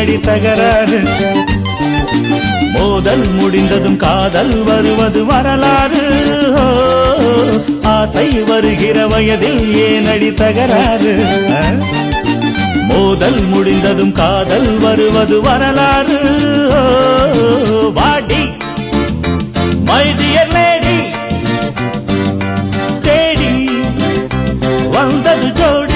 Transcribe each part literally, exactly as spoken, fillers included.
ஏனடி தகராறு மோதல் முடிந்ததும் காதல் வருவது வரலாறு ஆசை வருகிற வயதில் ஏனடி தகராறு மோதல் முடிந்ததும் காதல் வருவது வரலாறு வாடி மை டியர் லேடி தேடி வந்தது ஜோடி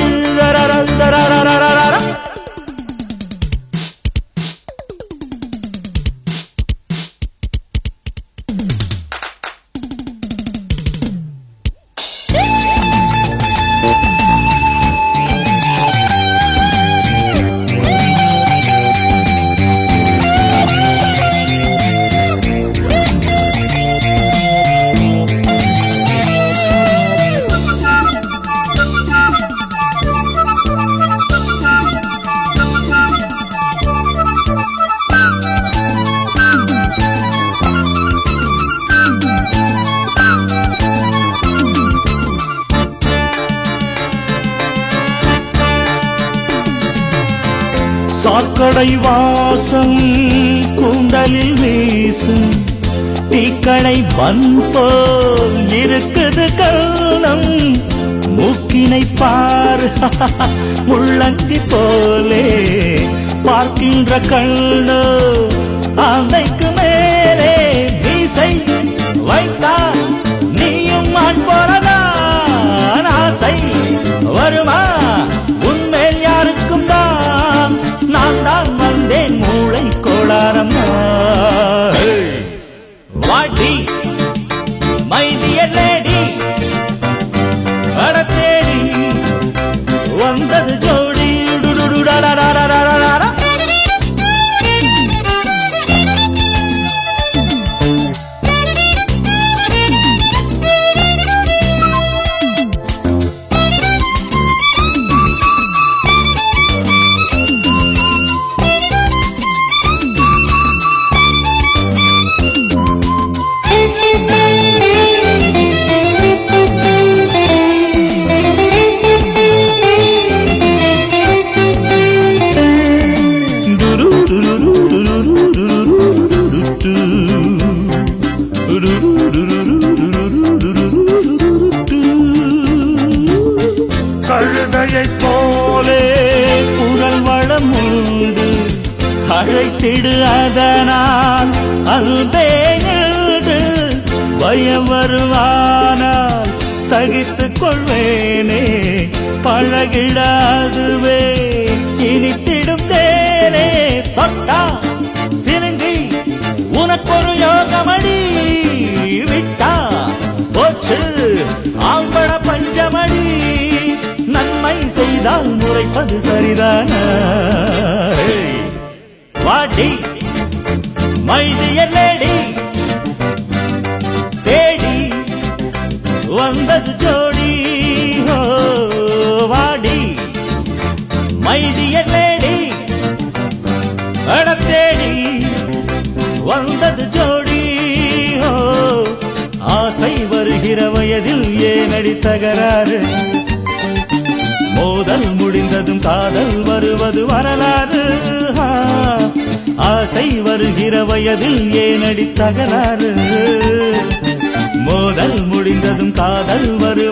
சாக்கடை வாசம் கூந்தலில் வீசும் தீக்கடை பன் போல் இருக்குது கள்ளம் மூக்கினை பார் முள்ளங்கி போலே பார்க்கின்ற கண்ணோ ஆந்தைக்கு மேலே வீசை வைத்தா நீயும் மான் போறதான் ஆசை வருமா உன்மேல் யாருக்கும் தான் நான் தான் வந்தேன் மூளை கோளாரம்மா வாடி மை டியர் லேடி அடத்தேடி வந்தது ஜோடி கழுதையைப் போலே குரல் வளம் உண்டு அழைத்திடு அதனால் அன்பே எழுது பயம் வருவானால் சகித்துக் கொள்வேனே பழகிடாதுவே இனித்திடும் தேனே தொட்டா சிறுங்கி உனக்கொரு யோகமடி விட்டா போச்சு ஆம்பட பஞ்சமடி நன்மை செய்தால் முறைப்பது சரிதான வாடி மை டியர் லேடி தேடி வந்தது ஜோடி வாடி மை டியர் லேடி அடத்தேடி வந்தது ஜோடி ஆசை வருகிற வயதில் ஏனடி தகராறு மோதல் முடிந்ததும் காதல் வருவது வரலாறு ஆசை வருகிற வயதில் ஏனடி தகராறு மோதல் முடிந்ததும் காதல் வரு